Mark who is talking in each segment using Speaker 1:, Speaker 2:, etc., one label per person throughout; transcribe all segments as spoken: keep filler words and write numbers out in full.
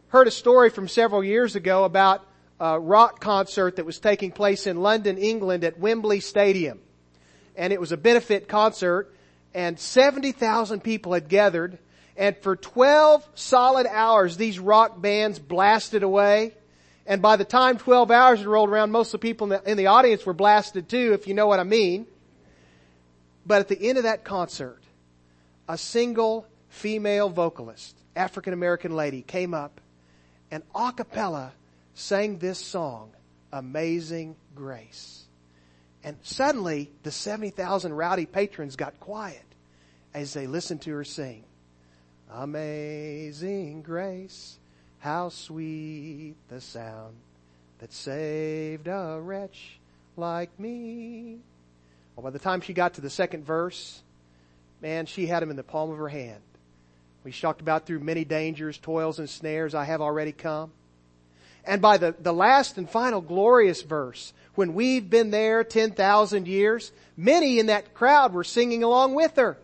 Speaker 1: heard a story from several years ago about a rock concert that was taking place in London, England at Wembley Stadium. And it was a benefit concert, and seventy thousand people had gathered, and for twelve solid hours these rock bands blasted away. And by the time twelve hours had rolled around, most of the people in the, in the audience were blasted too, if you know what I mean. But at the end of that concert, a single female vocalist, African American lady, came up and a cappella sang this song, Amazing Grace. And suddenly the seventy thousand rowdy patrons got quiet as they listened to her sing. Amazing grace, how sweet the sound that saved a wretch like me. Well, by the time she got to the second verse, man, she had him in the palm of her hand. We talked about through many dangers, toils, and snares I have already come. And by the, the last and final glorious verse, when we've been there ten thousand years, many in that crowd were singing along with her.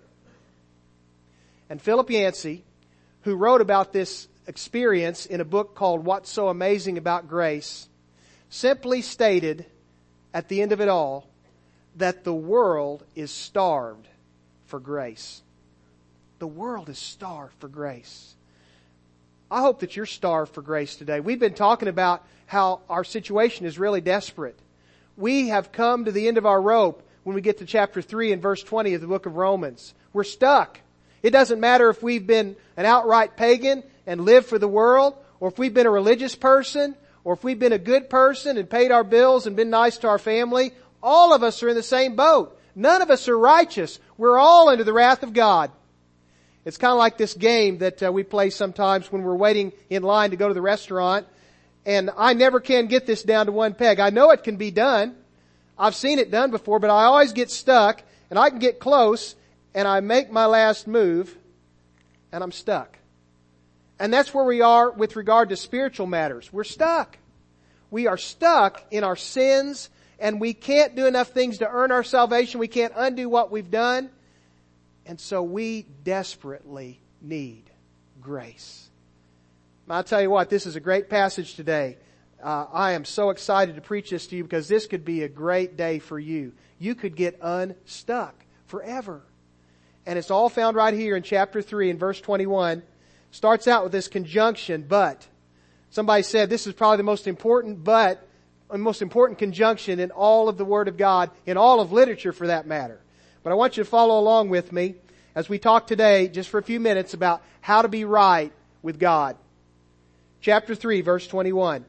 Speaker 1: And Philip Yancey, who wrote about this experience in a book called What's So Amazing About Grace, simply stated at the end of it all that the world is starved for grace. The world is starved for grace. I hope that you're starved for grace today. We've been talking about how our situation is really desperate. We have come to the end of our rope when we get to chapter three and verse twenty of the book of Romans. We're stuck. It doesn't matter if we've been an outright pagan and lived for the world, or if we've been a religious person, or if we've been a good person and paid our bills and been nice to our family. All of us are in the same boat. None of us are righteous. We're all under the wrath of God. It's kind of like this game that uh, we play sometimes when we're waiting in line to go to the restaurant. And I never can get this down to one peg. I know it can be done. I've seen it done before, but I always get stuck, and I can get close, and I make my last move, and I'm stuck. And that's where we are with regard to spiritual matters. We're stuck. We are stuck in our sins, and we can't do enough things to earn our salvation. We can't undo what we've done. And so we desperately need grace. I'll tell you what, this is a great passage today. Uh, I am so excited to preach this to you because this could be a great day for you. You could get unstuck forever. And it's all found right here in chapter three and verse twenty-one. Starts out with this conjunction, but. Somebody said this is probably the most important but, the most important conjunction in all of the Word of God, in all of literature for that matter. But I want you to follow along with me as we talk today, just for a few minutes, about how to be right with God. Chapter three, verse twenty-one.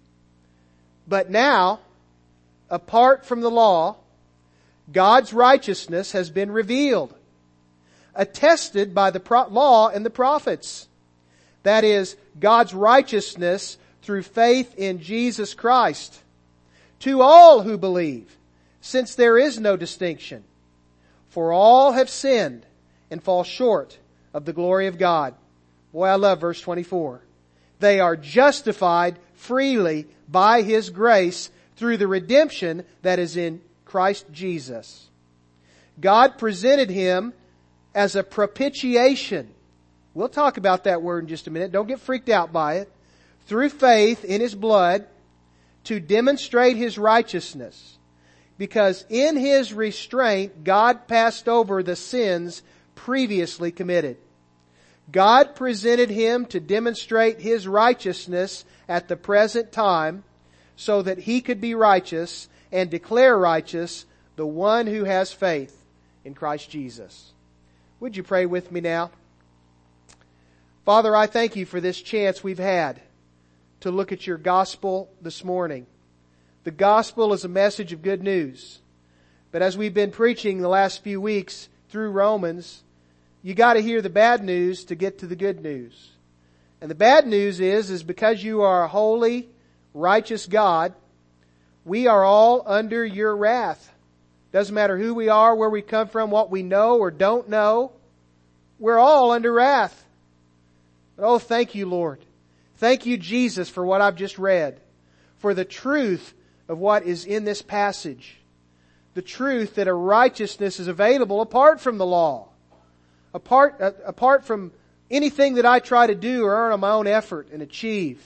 Speaker 1: But now, apart from the law, God's righteousness has been revealed, attested by the pro- law and the prophets. That is, God's righteousness through faith in Jesus Christ, to all who believe, since there is no distinction. For all have sinned and fall short of the glory of God. Boy, I love verse twenty-four. They are justified freely by His grace through the redemption that is in Christ Jesus. God presented Him as a propitiation. We'll talk about that word in just a minute. Don't get freaked out by it. Through faith in His blood to demonstrate His righteousness. Because in His restraint, God passed over the sins previously committed. God presented Him to demonstrate His righteousness at the present time so that He could be righteous and declare righteous the one who has faith in Christ Jesus. Would you pray with me now? Father, I thank You for this chance we've had to look at Your gospel this morning. The gospel is a message of good news. But as we've been preaching the last few weeks through Romans, you got to hear the bad news to get to the good news. And the bad news is, is because You are a holy, righteous God, we are all under Your wrath. Doesn't matter who we are, where we come from, what we know or don't know. We're all under wrath. Oh, thank You, Lord. Thank You, Jesus, for what I've just read. For the truth of what is in this passage. The truth that a righteousness is available apart from the law. Apart, uh, apart from anything that I try to do or earn on my own effort and achieve,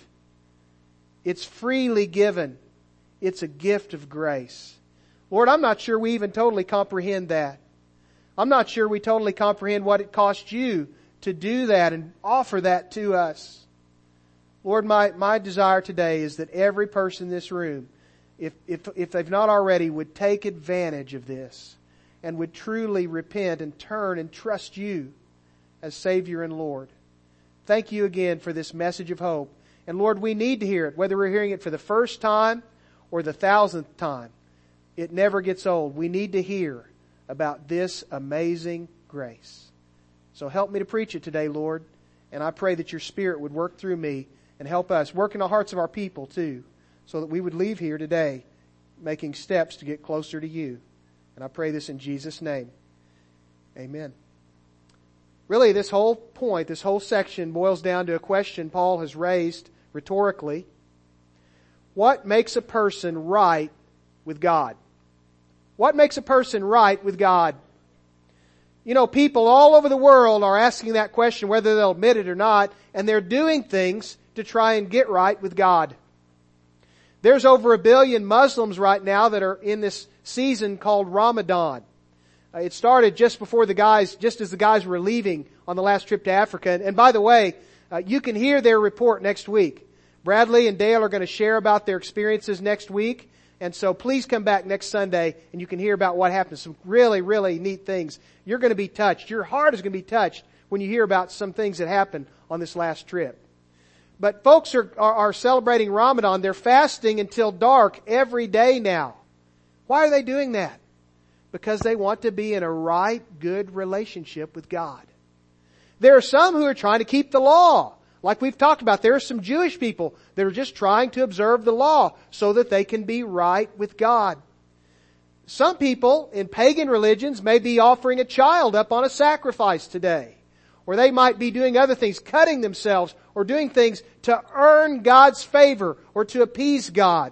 Speaker 1: it's freely given. It's a gift of grace. Lord, I'm not sure we even totally comprehend that. I'm not sure we totally comprehend what it cost you to do that and offer that to us. Lord, my, my desire today is that every person in this room, if, if, if they've not already, would take advantage of this and would truly repent and turn and trust you as Savior and Lord. Thank you again for this message of hope. And Lord, we need to hear it, whether we're hearing it for the first time or the thousandth time. It never gets old. We need to hear about this amazing grace. So help me to preach it today, Lord. And I pray that your Spirit would work through me and help us work in the hearts of our people too, so that we would leave here today making steps to get closer to you. And I pray this in Jesus' name. Amen. Really, this whole point, this whole section boils down to a question Paul has raised rhetorically. What makes a person right with God? What makes a person right with God? You know, people all over the world are asking that question, whether they'll admit it or not, and they're doing things to try and get right with God. There's over a billion Muslims right now that are in this season called Ramadan. Uh, it started just before the guys, just as the guys were leaving on the last trip to Africa. And, and by the way, uh, you can hear their report next week. Bradley and Dale are going to share about their experiences next week. And so please come back next Sunday and you can hear about what happened. Some really, really neat things. You're going to be touched. Your heart is going to be touched when you hear about some things that happened on this last trip. But folks are, are, are celebrating Ramadan. They're fasting until dark every day now. Why are they doing that? Because they want to be in a right, good relationship with God. There are some who are trying to keep the law. Like we've talked about, there are some Jewish people that are just trying to observe the law so that they can be right with God. Some people in pagan religions may be offering a child up on a sacrifice today. Or they might be doing other things, cutting themselves or doing things to earn God's favor or to appease God.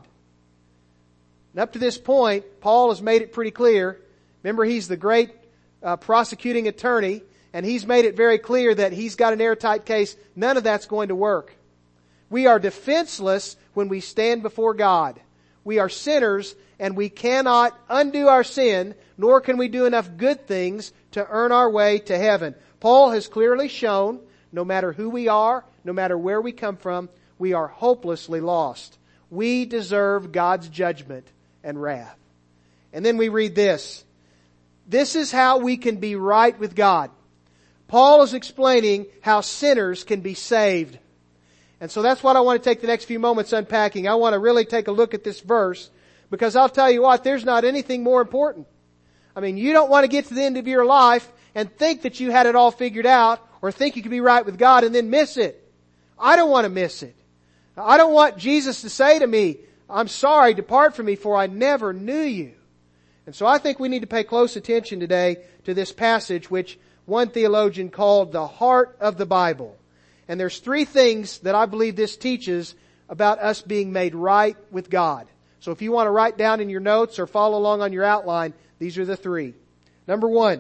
Speaker 1: And up to this point, Paul has made it pretty clear. Remember, he's the great uh, prosecuting attorney. And he's made it very clear that he's got an airtight case. None of that's going to work. We are defenseless when we stand before God. We are sinners and we cannot undo our sin, nor can we do enough good things to earn our way to heaven. Paul has clearly shown, no matter who we are, no matter where we come from, we are hopelessly lost. We deserve God's judgment and wrath. And then we read this. This is how we can be right with God. Paul is explaining how sinners can be saved. And so that's what I want to take the next few moments unpacking. I want to really take a look at this verse because I'll tell you what, there's not anything more important. I mean, you don't want to get to the end of your life and think that you had it all figured out or think you could be right with God and then miss it. I don't want to miss it. I don't want Jesus to say to me, I'm sorry, depart from me for I never knew you. And so I think we need to pay close attention today to this passage which one theologian called the heart of the Bible. And there's three things that I believe this teaches about us being made right with God. So if you want to write down in your notes or follow along on your outline, these are the three. Number one,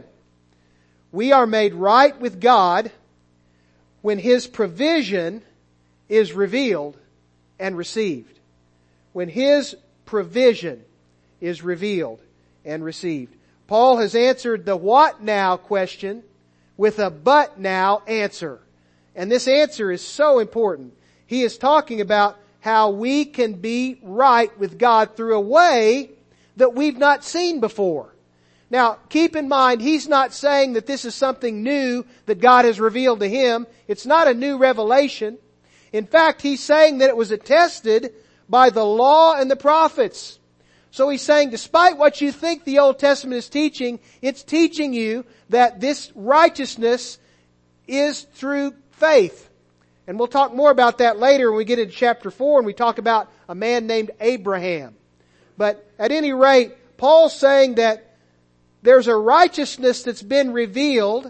Speaker 1: we are made right with God when His provision is revealed and received. When His provision is revealed and received. Paul has answered the what now question with a but now answer. And this answer is so important. He is talking about how we can be right with God through a way that we've not seen before. Now, keep in mind, he's not saying that this is something new that God has revealed to him. It's not a new revelation. In fact, he's saying that it was attested by the law and the prophets. So he's saying, despite what you think the Old Testament is teaching, it's teaching you that this righteousness is through faith. And we'll talk more about that later when we get into chapter four and we talk about a man named Abraham. But at any rate, Paul's saying that there's a righteousness that's been revealed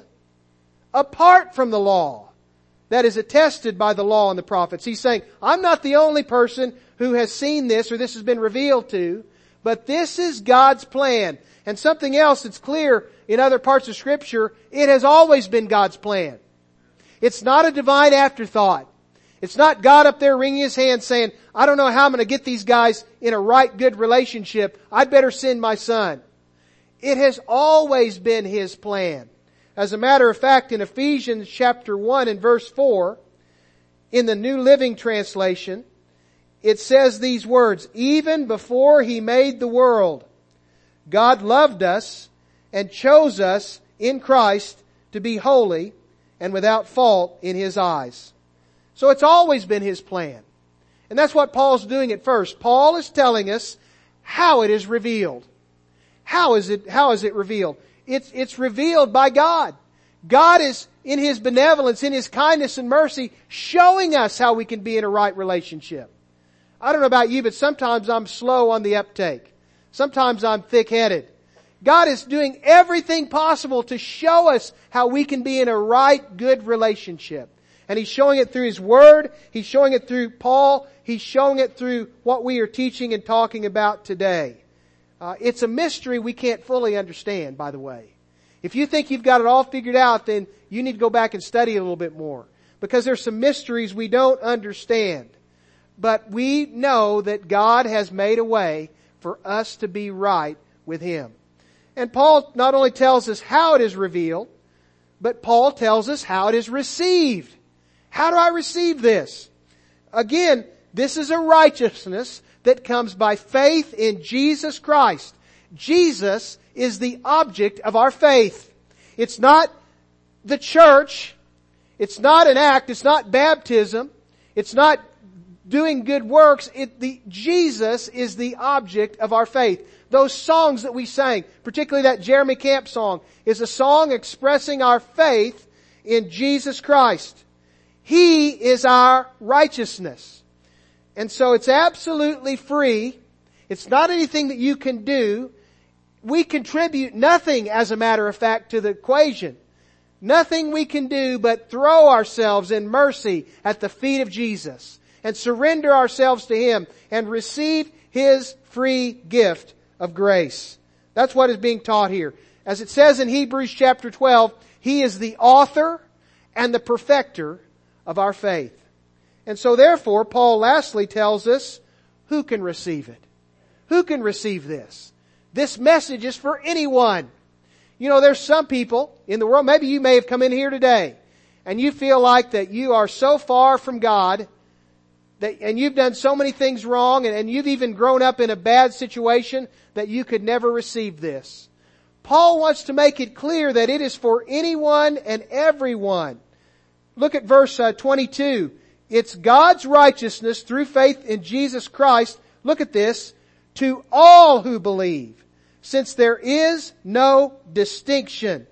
Speaker 1: apart from the law that is attested by the law and the prophets. He's saying, I'm not the only person who has seen this or this has been revealed to, but this is God's plan. And something else that's clear in other parts of Scripture, it has always been God's plan. It's not a divine afterthought. It's not God up there wringing His hands saying, I don't know how I'm going to get these guys in a right, good relationship. I'd better send my Son. It has always been His plan. As a matter of fact, in Ephesians chapter one and verse four, in the New Living Translation, it says these words, even before He made the world, God loved us and chose us in Christ to be holy and without fault in His eyes. So it's always been His plan. And that's what Paul's doing at first. Paul is telling us how it is revealed. How is it, how is it revealed? It's, it's revealed by God. God is, in His benevolence, in His kindness and mercy, showing us how we can be in a right relationship. I don't know about you, but sometimes I'm slow on the uptake. Sometimes I'm thick-headed. God is doing everything possible to show us how we can be in a right, good relationship. And He's showing it through His Word. He's showing it through Paul. He's showing it through what we are teaching and talking about today. Uh, it's a mystery we can't fully understand, by the way. If you think you've got it all figured out, then you need to go back and study a little bit more. Because there's some mysteries we don't understand. But we know that God has made a way for us to be right with Him. And Paul not only tells us how it is revealed, but Paul tells us how it is received. How do I receive this? Again, this is a righteousness that comes by faith in Jesus Christ. Jesus is the object of our faith. It's not the church. It's not an act. It's not baptism. It's not doing good works. It, the, Jesus is the object of our faith. Those songs that we sang, particularly that Jeremy Camp song, is a song expressing our faith in Jesus Christ. He is our righteousness. And so it's absolutely free. It's not anything that you can do. We contribute nothing, as a matter of fact, to the equation. Nothing we can do but throw ourselves in mercy at the feet of Jesus and surrender ourselves to Him and receive His free gift of grace. That's what is being taught here. As it says in Hebrews chapter twelve, He is the author and the perfecter of our faith. And so therefore, Paul lastly tells us, who can receive it? Who can receive this? This message is for anyone. You know, there's some people in the world, maybe you may have come in here today, and you feel like that you are so far from God, that, and you've done so many things wrong, and, and you've even grown up in a bad situation that you could never receive this. Paul wants to make it clear that it is for anyone and everyone. Look at verse uh, twenty-two. It's God's righteousness through faith in Jesus Christ. Look at this. To all who believe, since there is no distinction.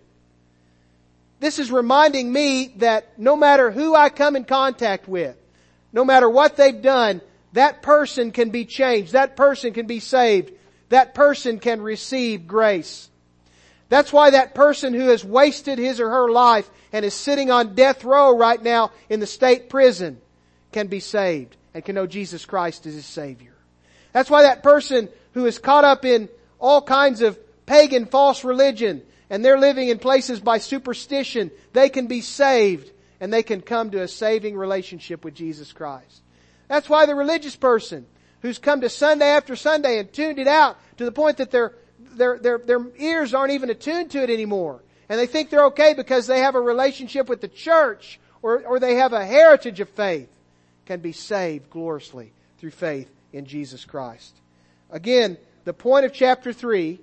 Speaker 1: This is reminding me that no matter who I come in contact with, no matter what they've done, that person can be changed. That person can be saved. That person can receive grace. That's why that person who has wasted his or her life and is sitting on death row right now in the state prison can be saved and can know Jesus Christ as his Savior. That's why that person who is caught up in all kinds of pagan false religion and they're living in places by superstition, they can be saved and they can come to a saving relationship with Jesus Christ. That's why the religious person who's come to Sunday after Sunday and tuned it out to the point that their their their their ears aren't even attuned to it anymore, and they think they're okay because they have a relationship with the church or or they have a heritage of faith, can be saved gloriously through faith in Jesus Christ. Again, the point of chapter three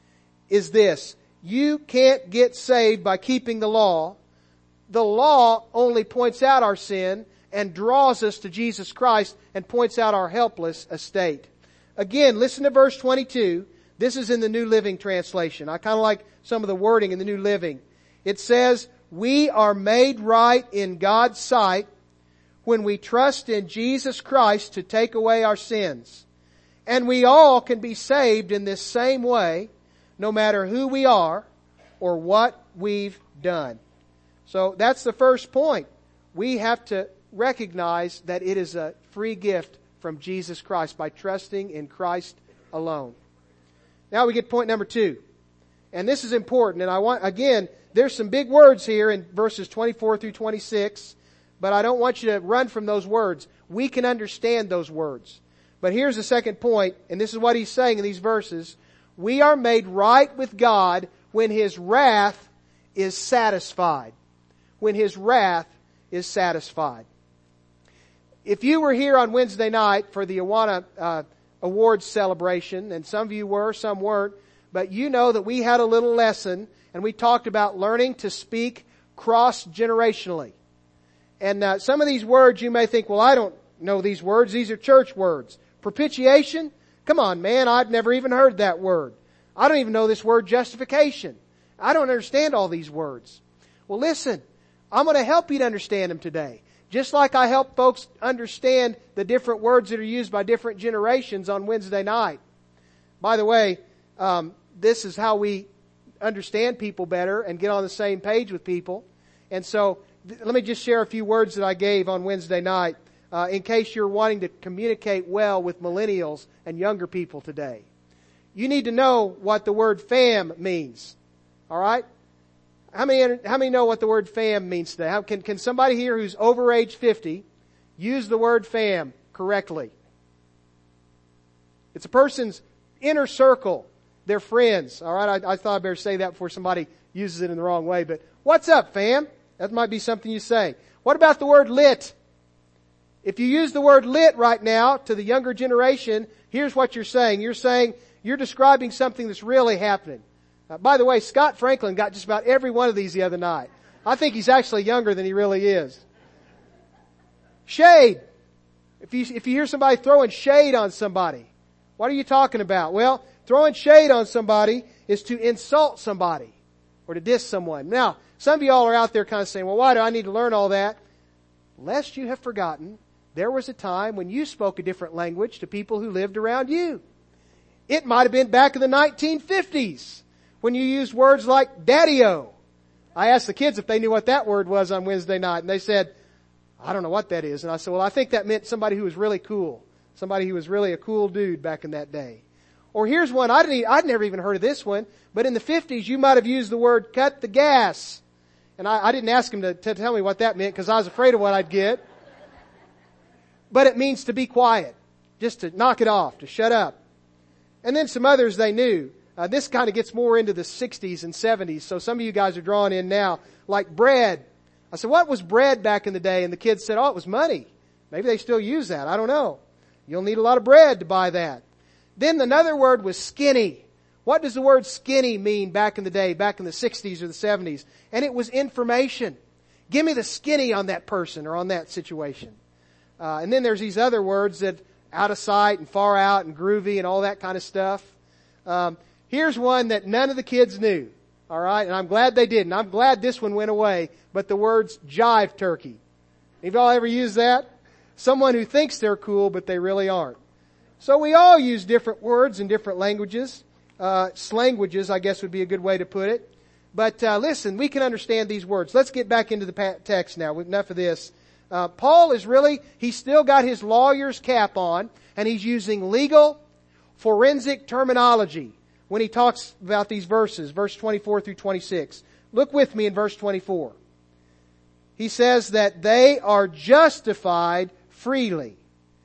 Speaker 1: is this. You can't get saved by keeping the law. The law only points out our sin and draws us to Jesus Christ and points out our helpless estate. Again, listen to verse twenty-two. This is in the New Living Translation. I kind of like some of the wording in the New Living. It says, we are made right in God's sight when we trust in Jesus Christ to take away our sins. And we all can be saved in this same way, no matter who we are or what we've done. So that's the first point. We have to recognize that it is a free gift from Jesus Christ by trusting in Christ alone. Now we get point number two. And this is important. And I want, again, there's some big words here in verses twenty-four through twenty-six, but I don't want you to run from those words. We can understand those words. But here's the second point, and this is what he's saying in these verses. We are made right with God when His wrath is satisfied. When His wrath is satisfied. If you were here on Wednesday night for the Awana uh, Awards celebration, and some of you were, some weren't, but you know that we had a little lesson, and we talked about learning to speak cross-generationally. And uh, some of these words you may think, well, I don't know these words. These are church words. Propitiation? Come on, man, I've never even heard that word. I don't even know this word justification. I don't understand all these words. Well, listen, I'm going to help you to understand them today. Just like I help folks understand the different words that are used by different generations on Wednesday night. By the way, um, this is how we understand people better and get on the same page with people. And so, th- let me just share a few words that I gave on Wednesday night. Uh, in case you're wanting to communicate well with millennials and younger people today. You need to know what the word fam means. Alright? How many, how many know what the word fam means today? How, can, can somebody here who's over age fifty use the word fam correctly? It's a person's inner circle. Their friends. Alright? I, I thought I'd better say that before somebody uses it in the wrong way. But what's up, fam? That might be something you say. What about the word lit? If you use the word lit right now to the younger generation, here's what you're saying. You're saying, you're describing something that's really happening. Uh, by the way, Scott Franklin got just about every one of these the other night. I think he's actually younger than he really is. Shade. If you, if you hear somebody throwing shade on somebody, what are you talking about? Well, throwing shade on somebody is to insult somebody or to diss someone. Now, some of y'all are out there kind of saying, well, why do I need to learn all that? Lest you have forgotten, there was a time when you spoke a different language to people who lived around you. It might have been back in the nineteen fifties when you used words like daddy-o. I asked the kids if they knew what that word was on Wednesday night, and they said, I don't know what that is. And I said, well, I think that meant somebody who was really cool. Somebody who was really a cool dude back in that day. Or here's one, I didn't, I'd never even heard of this one, but in the fifties you might have used the word cut the gas. And I, I didn't ask him to, to tell me what that meant because I was afraid of what I'd get. But it means to be quiet. Just to knock it off, to shut up. And then some others they knew. Uh, this kind of gets more into the sixties and seventies, so some of you guys are drawing in now. Like bread. I said, what was bread back in the day? And the kids said, oh, it was money. Maybe they still use that. I don't know. You'll need a lot of bread to buy that. Then another word was skinny. What does the word skinny mean back in the day, back in the sixties or the seventies? And it was information. Give me the skinny on that person or on that situation. Uh, and then there's these other words that out of sight and far out and groovy and all that kind of stuff. Um, here's one that none of the kids knew. All right. And I'm glad they didn't. I'm glad this one went away. But the words jive turkey. Have y'all ever used that? Someone who thinks they're cool, but they really aren't. So we all use different words in different languages. Uh, slanguages, I guess would be a good way to put it. But, uh, listen, we can understand these words. Let's get back into the text now. Enough of this. Uh, Paul is really, he's still got his lawyer's cap on, and he's using legal, forensic terminology when he talks about these verses, verse twenty-four through twenty-six. Look with me in verse twenty-four. He says that they are justified freely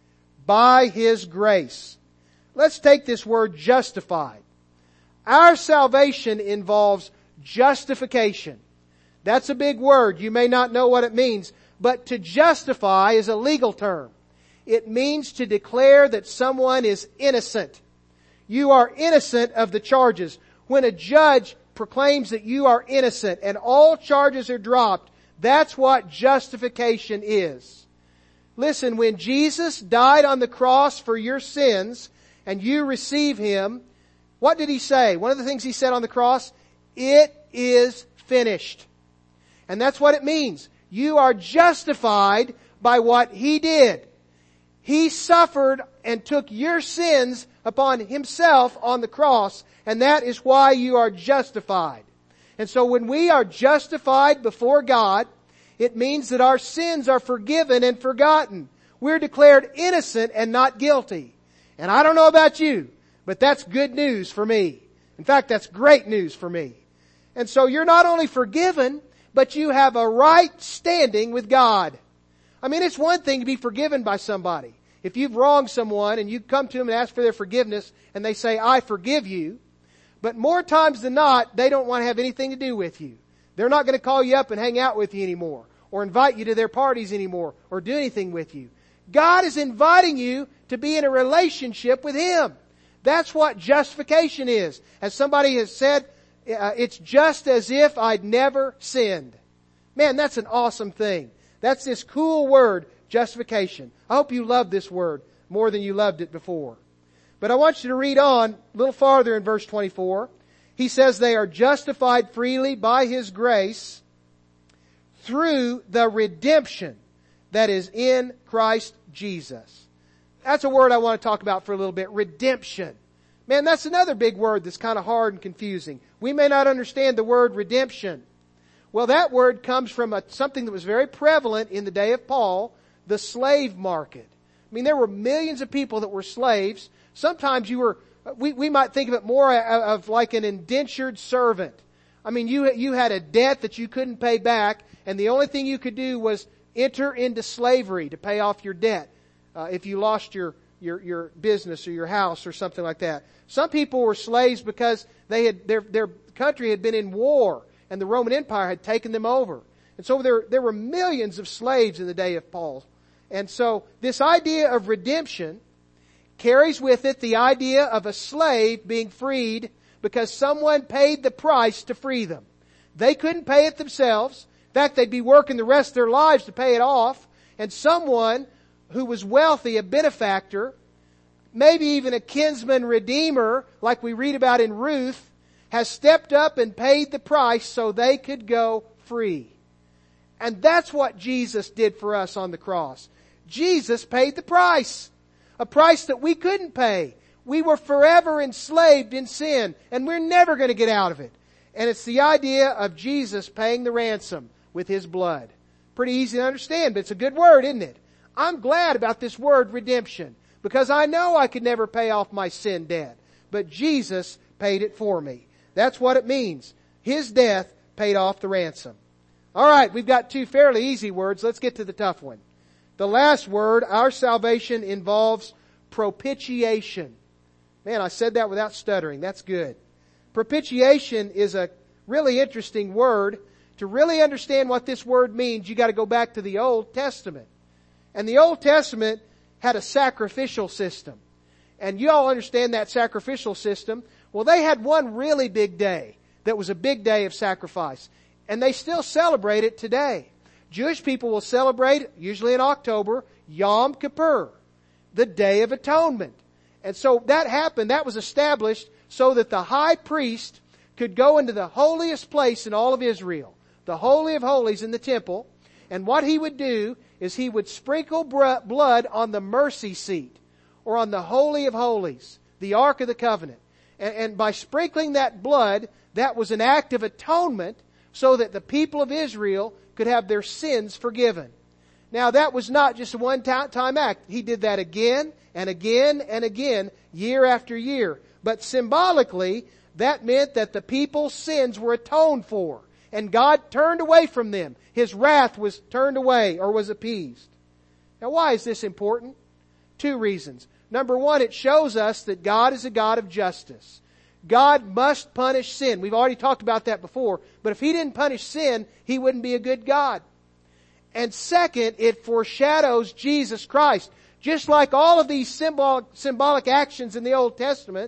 Speaker 1: by His grace. Let's take this word justified. Our salvation involves justification. That's a big word. You may not know what it means. But to justify is a legal term. It means to declare that someone is innocent. You are innocent of the charges. When a judge proclaims that you are innocent and all charges are dropped, that's what justification is. Listen, when Jesus died on the cross for your sins and you receive Him, what did He say? One of the things He said on the cross, it is finished. And that's what it means. You are justified by what He did. He suffered and took your sins upon Himself on the cross, and that is why you are justified. And so when we are justified before God, it means that our sins are forgiven and forgotten. We're declared innocent and not guilty. And I don't know about you, but that's good news for me. In fact, that's great news for me. And so you're not only forgiven, but you have a right standing with God. I mean, it's one thing to be forgiven by somebody. If you've wronged someone and you come to them and ask for their forgiveness and they say, I forgive you, but more times than not, they don't want to have anything to do with you. They're not going to call you up and hang out with you anymore, or invite you to their parties anymore, or do anything with you. God is inviting you to be in a relationship with Him. That's what justification is. As somebody has said, uh, it's just as if I'd never sinned. Man, that's an awesome thing. That's this cool word, justification. I hope you love this word more than you loved it before. But I want you to read on a little farther in verse twenty-four. He says they are justified freely by His grace through the redemption that is in Christ Jesus. That's a word I want to talk about for a little bit. Redemption. Man, that's another big word that's kind of hard and confusing. We may not understand the word redemption. Well, that word comes from a, something that was very prevalent in the day of Paul, the slave market. I mean, there were millions of people that were slaves. Sometimes you were, we, we might think of it more of, of like an indentured servant. I mean, you, you had a debt that you couldn't pay back, and the only thing you could do was enter into slavery to pay off your debt. Uh, if you lost your, your, your business or your house or something like that. Some people were slaves because they had, their, their country had been in war and the Roman Empire had taken them over. And so there, there were millions of slaves in the day of Paul. And so this idea of redemption carries with it the idea of a slave being freed because someone paid the price to free them. They couldn't pay it themselves. In fact, they'd be working the rest of their lives to pay it off. And someone who was wealthy, a benefactor, maybe even a kinsman redeemer, like we read about in Ruth, has stepped up and paid the price so they could go free. And that's what Jesus did for us on the cross. Jesus paid the price. A price that we couldn't pay. We were forever enslaved in sin, and we're never going to get out of it. And it's the idea of Jesus paying the ransom with His blood. Pretty easy to understand, but it's a good word, isn't it? I'm glad about this word redemption, because I know I could never pay off my sin debt, but Jesus paid it for me. That's what it means. His death paid off the ransom. All right, we've got two fairly easy words. Let's get to the tough one. The last word, our salvation involves propitiation. Man, I said that without stuttering. That's good. Propitiation is a really interesting word. To really understand what this word means, you got to go back to the Old Testament. And the Old Testament had a sacrificial system. And you all understand that sacrificial system. Well, they had one really big day that was a big day of sacrifice. And they still celebrate it today. Jewish people will celebrate, usually in October, Yom Kippur, the Day of Atonement. And so that happened, that was established so that the high priest could go into the holiest place in all of Israel, the Holy of Holies in the temple. And what he would do is he would sprinkle blood on the mercy seat, or on the Holy of Holies, the Ark of the Covenant. And, and by sprinkling that blood, that was an act of atonement so that the people of Israel could have their sins forgiven. Now that was not just a one-time act. He did that again and again and again, year after year. But symbolically, that meant that the people's sins were atoned for. And God turned away from them. His wrath was turned away or was appeased. Now why is this important? Two reasons. Number one, it shows us that God is a God of justice. God must punish sin. We've already talked about that before. But if He didn't punish sin, He wouldn't be a good God. And second, it foreshadows Jesus Christ. Just like all of these symbolic, symbolic actions in the Old Testament,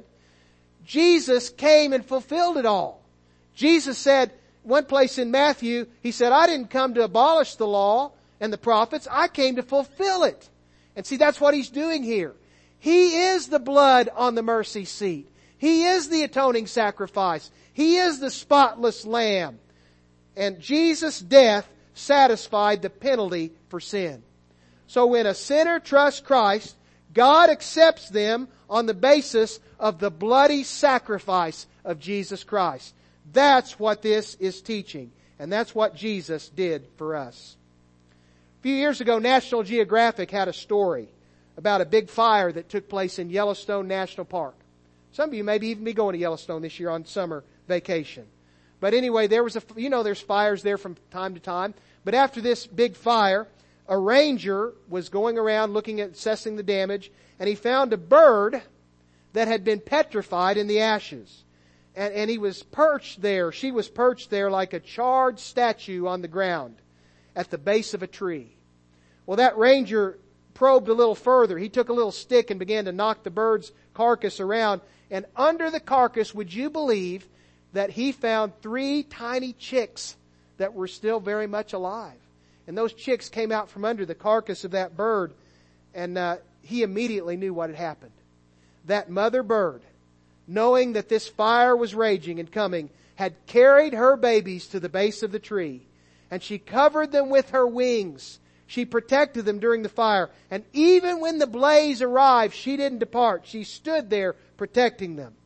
Speaker 1: Jesus came and fulfilled it all. Jesus said, one place in Matthew, He said, I didn't come to abolish the law and the prophets. I came to fulfill it. And see, that's what He's doing here. He is the blood on the mercy seat. He is the atoning sacrifice. He is the spotless lamb. And Jesus' death satisfied the penalty for sin. So when a sinner trusts Christ, God accepts them on the basis of the bloody sacrifice of Jesus Christ. That's what this is teaching. And that's what Jesus did for us. A few years ago, National Geographic had a story about a big fire that took place in Yellowstone National Park. Some of you maybe even be going to Yellowstone this year on summer vacation. But anyway, there was a, you know, there's fires there from time to time. But after this big fire, a ranger was going around looking at, assessing the damage, and he found a bird that had been petrified in the ashes. And, and he was perched there, she was perched there like a charred statue on the ground at the base of a tree. Well, that ranger probed a little further. He took a little stick and began to knock the bird's carcass around. And under the carcass, would you believe that he found three tiny chicks that were still very much alive? And those chicks came out from under the carcass of that bird, and uh, he immediately knew what had happened. That mother bird, knowing that this fire was raging and coming, had carried her babies to the base of the tree, and she covered them with her wings. She protected them during the fire. And even when the blaze arrived, she didn't depart. She stood there protecting them,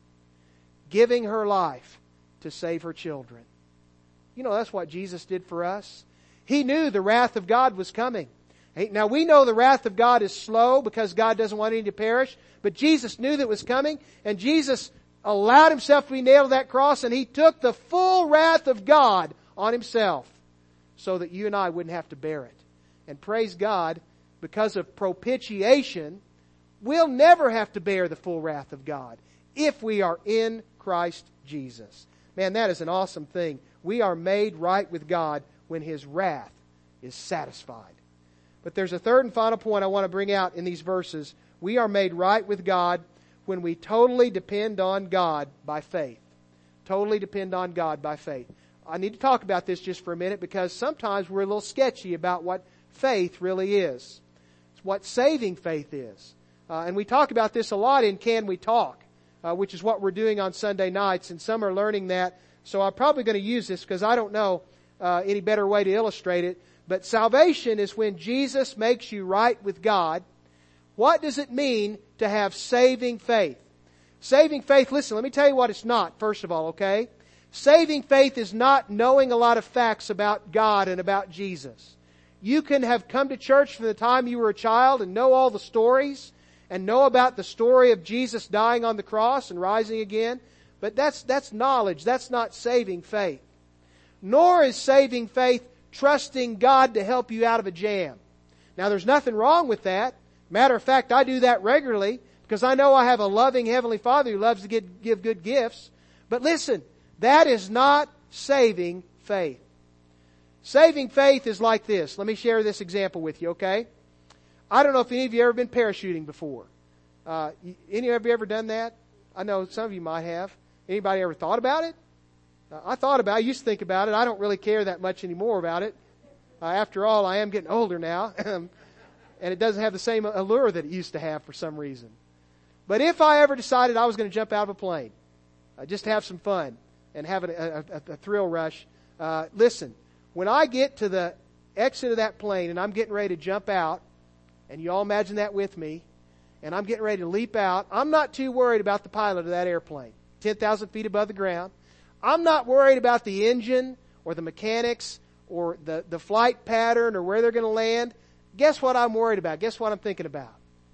Speaker 1: giving her life to save her children. You know, that's what Jesus did for us. He knew the wrath of God was coming. Now we know the wrath of God is slow because God doesn't want any to perish. But Jesus knew that it was coming, and Jesus allowed himself to be nailed to that cross, and he took the full wrath of God on himself so that you and I wouldn't have to bear it. And praise God, because of propitiation, we'll never have to bear the full wrath of God if we are in Christ Jesus. Man, that is an awesome thing. We are made right with God when His wrath is satisfied. But there's a third and final point I want to bring out in these verses. We are made right with God when we totally depend on God by faith. Totally depend on God by faith. I need to talk about this just for a minute because sometimes we're a little sketchy about what faith really is. It's what saving faith is. Uh, and we talk about this a lot in Can We Talk, uh, which is what we're doing on Sunday nights, and some are learning that. So I'm probably going to use this because I don't know uh, any better way to illustrate it. But salvation is when Jesus makes you right with God. What does it mean to have saving faith? Saving faith, listen, let me tell you what it's not, first of all, okay? Saving faith is not knowing a lot of facts about God and about Jesus. You can have come to church from the time you were a child and know all the stories and know about the story of Jesus dying on the cross and rising again. But that's, that's knowledge. That's not saving faith. Nor is saving faith trusting God to help you out of a jam. Now there's nothing wrong with that. Matter of fact, I do that regularly because I know I have a loving Heavenly Father who loves to give, give good gifts. But listen, that is not saving faith. Saving faith is like this. Let me share this example with you, okay? I don't know if any of you have ever been parachuting before. Uh, any of you ever done that? I know some of you might have. Anybody ever thought about it? Uh, I thought about it. I used to think about it. I don't really care that much anymore about it. Uh, after all, I am getting older now. And it doesn't have the same allure that it used to have for some reason. But if I ever decided I was going to jump out of a plane, uh, just to have some fun and have a, a, a thrill rush, uh, listen, when I get to the exit of that plane and I'm getting ready to jump out, and you all imagine that with me, and I'm getting ready to leap out, I'm not too worried about the pilot of that airplane, ten thousand feet above the ground. I'm not worried about the engine or the mechanics or the, the flight pattern or where they're going to land. Guess what I'm worried about? Guess what I'm thinking about?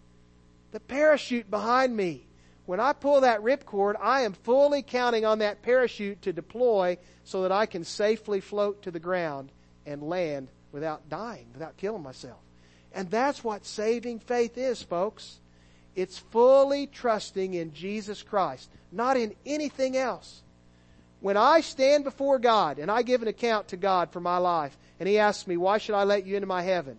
Speaker 1: The parachute behind me. When I pull that ripcord, I am fully counting on that parachute to deploy so that I can safely float to the ground and land without dying, without killing myself. And that's what saving faith is, folks. It's fully trusting in Jesus Christ, not in anything else. When I stand before God and I give an account to God for my life, and He asks me, why should I let you into my heaven?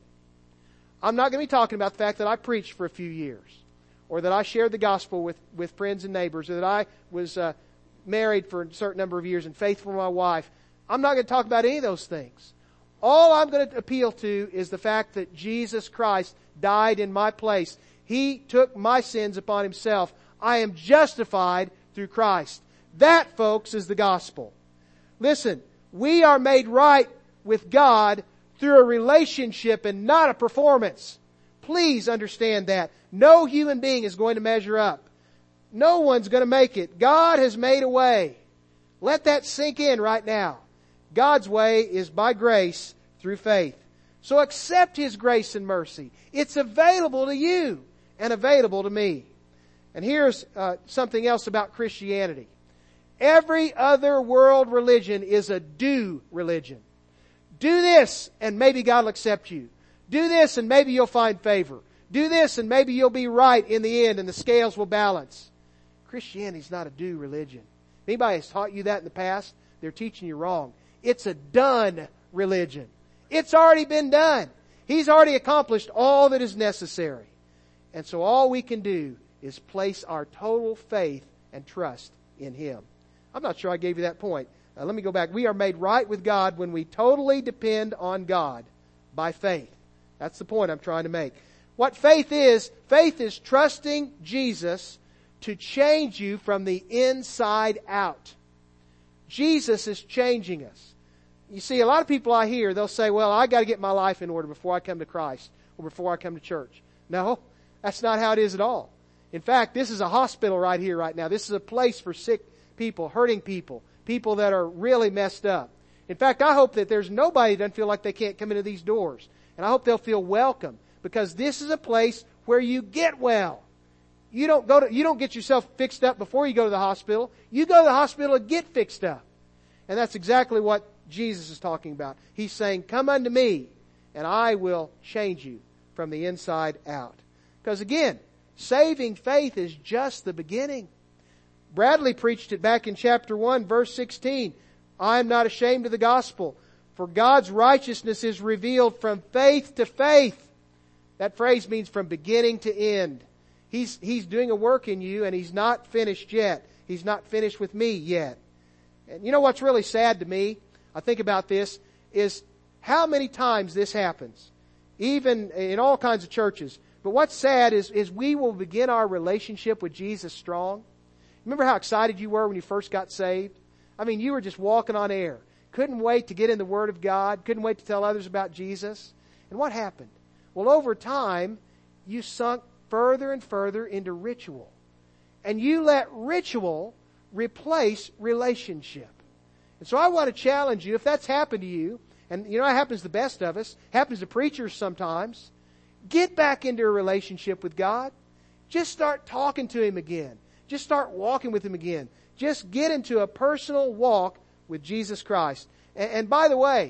Speaker 1: I'm not going to be talking about the fact that I preached for a few years, or that I shared the gospel with, with friends and neighbors, or that I was uh, married for a certain number of years and faithful to my wife. I'm not going to talk about any of those things. All I'm going to appeal to is the fact that Jesus Christ died in my place. He took my sins upon Himself. I am justified through Christ. That, folks, is the gospel. Listen, we are made right with God through a relationship and not a performance. Please understand that. No human being is going to measure up. No one's going to make it. God has made a way. Let that sink in right now. God's way is by grace through faith. So accept His grace and mercy. It's available to you and available to me. And here's uh, something else about Christianity. Every other world religion is a do religion. Do this and maybe God will accept you. Do this and maybe you'll find favor. Do this and maybe you'll be right in the end and the scales will balance. Christianity's not a do religion. If anybody has taught you that in the past, they're teaching you wrong. It's a done religion. It's already been done. He's already accomplished all that is necessary. And so all we can do is place our total faith and trust in Him. I'm not sure I gave you that point. Uh, let me go back. We are made right with God when we totally depend on God by faith. That's the point I'm trying to make. What faith is, faith is trusting Jesus to change you from the inside out. Jesus is changing us. You see, a lot of people I hear, they'll say, well, I got to get my life in order before I come to Christ or before I come to church. No, that's not how it is at all. In fact, this is a hospital right here, right now. This is a place for sick people, hurting people, people that are really messed up. In fact, I hope that there's nobody that doesn't feel like they can't come into these doors. And I hope they'll feel welcome, because this is a place where you get well. You don't go to, you don't get yourself fixed up before you go to the hospital. You go to the hospital to get fixed up. And that's exactly what Jesus is talking about. He's saying, come unto me and I will change you from the inside out. Because again, saving faith is just the beginning. Bradley preached it back in chapter one, verse sixteen. I am not ashamed of the gospel, for God's righteousness is revealed from faith to faith. That phrase means from beginning to end. He's, he's doing a work in you and He's not finished yet. He's not finished with me yet. And you know what's really sad to me, I think about this, is how many times this happens. Even in all kinds of churches. But what's sad is, is we will begin our relationship with Jesus strong. Remember how excited you were when you first got saved? I mean, you were just walking on air. Couldn't wait to get in the Word of God. Couldn't wait to tell others about Jesus. And what happened? Well, over time, you sunk further and further into ritual. And you let ritual replace relationship. And so I want to challenge you, if that's happened to you, and you know, it happens to the best of us, happens to preachers sometimes, get back into a relationship with God. Just start talking to Him again. Just start walking with Him again. Just get into a personal walk with Jesus Christ. And, and by the way,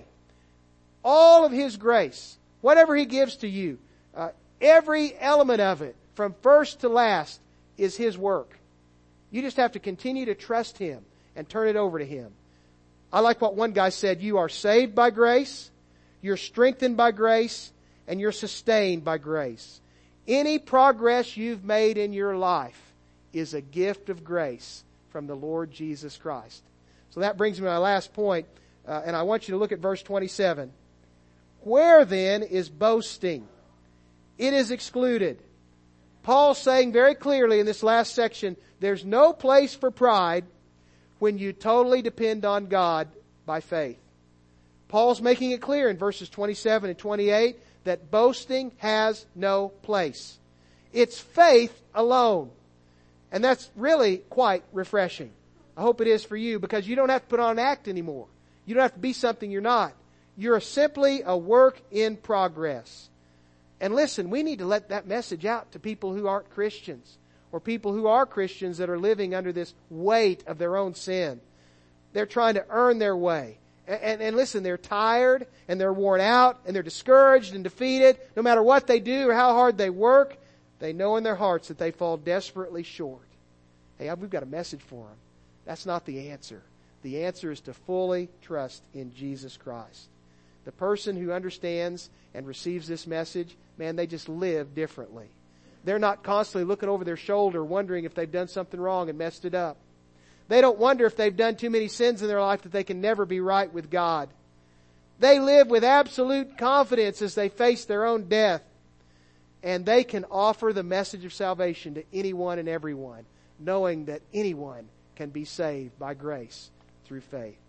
Speaker 1: all of His grace, whatever He gives to you, uh, every element of it, from first to last, is His work. You just have to continue to trust Him and turn it over to Him. I like what one guy said, you are saved by grace, you're strengthened by grace, and you're sustained by grace. Any progress you've made in your life is a gift of grace from the Lord Jesus Christ. So that brings me to my last point, uh, and I want you to look at verse twenty-seven. Where then is boasting? It is excluded. Paul's saying very clearly in this last section, there's no place for pride when you totally depend on God by faith. Paul's making it clear in verses twenty-seven and twenty-eight that boasting has no place. It's faith alone. And that's really quite refreshing. I hope it is for you, because you don't have to put on an act anymore. You don't have to be something you're not. You're simply a work in progress. And listen, we need to let that message out to people who aren't Christians, or people who are Christians that are living under this weight of their own sin. They're trying to earn their way. And, and, and listen, they're tired and they're worn out and they're discouraged and defeated. No matter what they do or how hard they work, they know in their hearts that they fall desperately short. Hey, we've got a message for them. That's not the answer. The answer is to fully trust in Jesus Christ. The person who understands and receives this message, man, they just live differently. They're not constantly looking over their shoulder wondering if they've done something wrong and messed it up. They don't wonder if they've done too many sins in their life that they can never be right with God. They live with absolute confidence as they face their own death. And they can offer the message of salvation to anyone and everyone, knowing that anyone can be saved by grace through faith.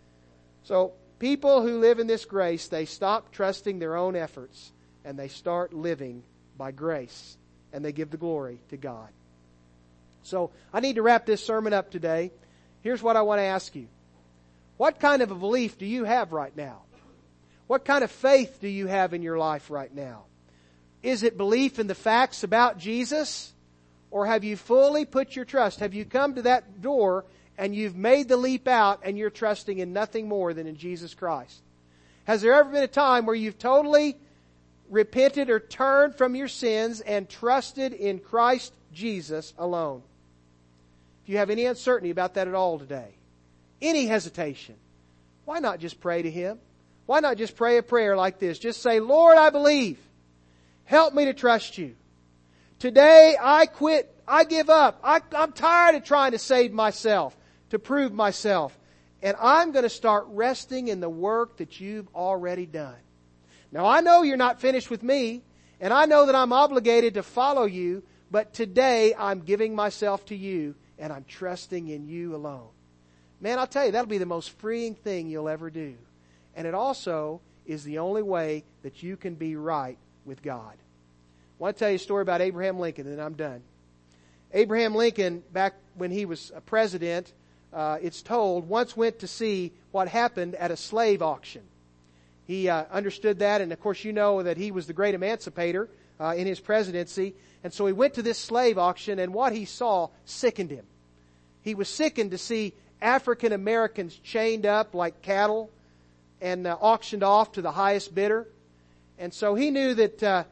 Speaker 1: So, people who live in this grace, they stop trusting their own efforts and they start living by grace, and they give the glory to God. So, I need to wrap this sermon up today. Here's what I want to ask you. What kind of a belief do you have right now? What kind of faith do you have in your life right now? Is it belief in the facts about Jesus? Or have you fully put your trust? Have you come to that door and you've made the leap out and you're trusting in nothing more than in Jesus Christ? Has there ever been a time where you've totally repented or turned from your sins and trusted in Christ Jesus alone? If you have any uncertainty about that at all today, any hesitation, why not just pray to Him? Why not just pray a prayer like this? Just say, Lord, I believe. Help me to trust You. Today I quit. I give up. I, I'm tired of trying to save myself, to prove myself. And I'm going to start resting in the work that You've already done. Now I know You're not finished with me, and I know that I'm obligated to follow You, but today I'm giving myself to You, and I'm trusting in You alone. Man, I'll tell you, that'll be the most freeing thing you'll ever do. And it also is the only way that you can be right with God. I want to tell you a story about Abraham Lincoln, and then I'm done. Abraham Lincoln, back when he was a president, uh, it's told, once went to see what happened at a slave auction. He uh, understood that, and of course you know that he was the great emancipator uh, in his presidency. And so he went to this slave auction, and what he saw sickened him. He was sickened to see African Americans chained up like cattle and uh, auctioned off to the highest bidder. And so he knew that uh,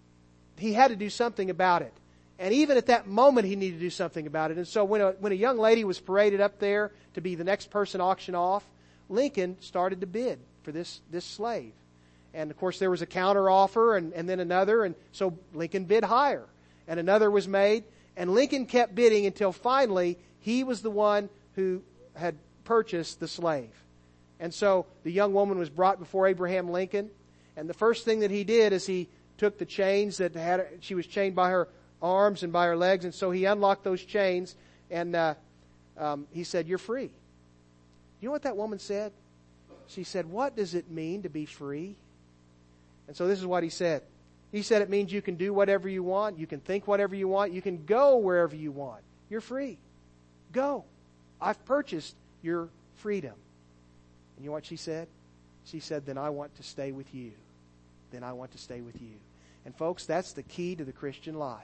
Speaker 1: he had to do something about it. And even at that moment, he needed to do something about it. And so when a, when a young lady was paraded up there to be the next person auctioned off, Lincoln started to bid for this, this slave. And of course, there was a counter offer and, and then another. And so Lincoln bid higher. And another was made. And Lincoln kept bidding until finally he was the one who had purchased the slave. And so the young woman was brought before Abraham Lincoln. And the first thing that he did is he took the chains that had, she was chained by her arms and by her legs. And so he unlocked those chains and uh, um, he said, "You're free." You know what that woman said? She said, "What does it mean to be free?" And so this is what he said. He said, "It means you can do whatever you want. You can think whatever you want. You can go wherever you want. You're free. Go. I've purchased your freedom." And you know what she said? She said, "Then I want to stay with you. Then I want to stay with you." And folks, that's the key to the Christian life.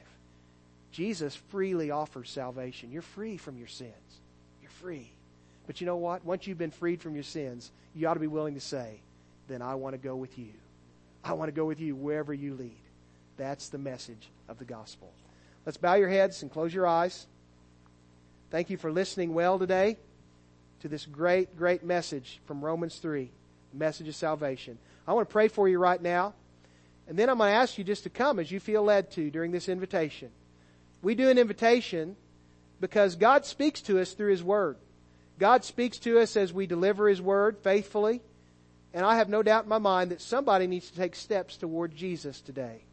Speaker 1: Jesus freely offers salvation. You're free from your sins. You're free. But you know what? Once you've been freed from your sins, you ought to be willing to say, "Then I want to go with you. I want to go with you wherever you lead." That's the message of the gospel. Let's bow your heads and close your eyes. Thank you for listening well today to this great, great message from Romans three, the message of salvation. I want to pray for you right now, and then I'm going to ask you just to come as you feel led to during this invitation. We do an invitation because God speaks to us through His Word. God speaks to us as we deliver His Word faithfully, and I have no doubt in my mind that somebody needs to take steps toward Jesus today.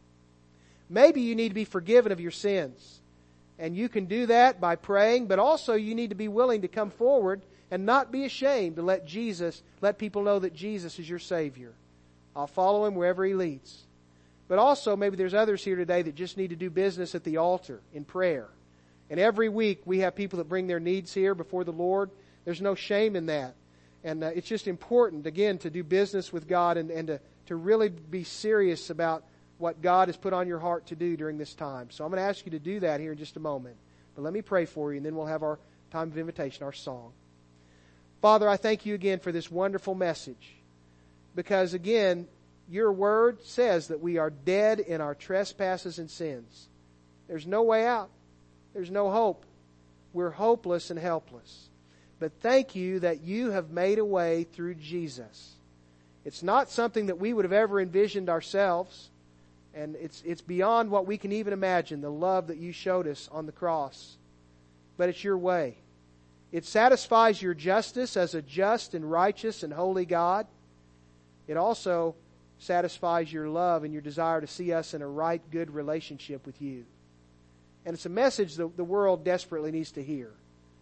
Speaker 1: Maybe you need to be forgiven of your sins. And you can do that by praying, but also you need to be willing to come forward and not be ashamed to let Jesus, let people know that Jesus is your Savior. I'll follow Him wherever He leads. But also maybe there's others here today that just need to do business at the altar in prayer. And every week we have people that bring their needs here before the Lord. There's no shame in that. And uh, it's just important, again, to do business with God and, and to, to really be serious about what God has put on your heart to do during this time. So I'm going to ask you to do that here in just a moment. But let me pray for you, and then we'll have our time of invitation, our song. Father, I thank You again for this wonderful message. Because again, Your Word says that we are dead in our trespasses and sins. There's no way out. There's no hope. We're hopeless and helpless. But thank You that You have made a way through Jesus. It's not something that we would have ever envisioned ourselves. And it's it's beyond what we can even imagine, the love that You showed us on the cross. But it's Your way. It satisfies Your justice as a just and righteous and holy God. It also satisfies Your love and Your desire to see us in a right, good relationship with You. And it's a message that the world desperately needs to hear.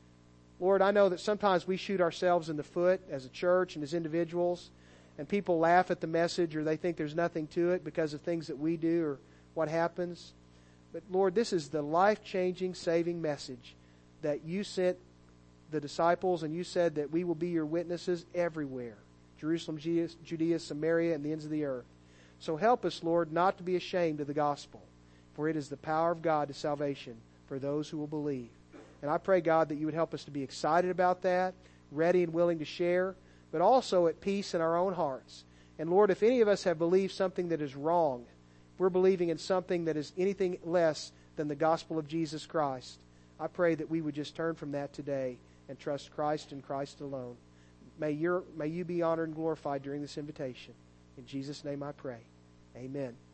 Speaker 1: Lord, I know that sometimes we shoot ourselves in the foot as a church and as individuals. And people laugh at the message, or they think there's nothing to it because of things that we do or what happens. But Lord, this is the life-changing, saving message that You sent the disciples, and You said that we will be Your witnesses everywhere. Jerusalem, Judea, Samaria, and the ends of the earth. So help us, Lord, not to be ashamed of the gospel, for it is the power of God to salvation for those who will believe. And I pray, God, that you would help us to be excited about that, ready and willing to share, but also at peace in our own hearts. And Lord, if any of us have believed something that is wrong, we're believing in something that is anything less than the gospel of Jesus Christ, I pray that we would just turn from that today and trust Christ and Christ alone. May your, may you be honored and glorified during this invitation. In Jesus' name I pray. Amen.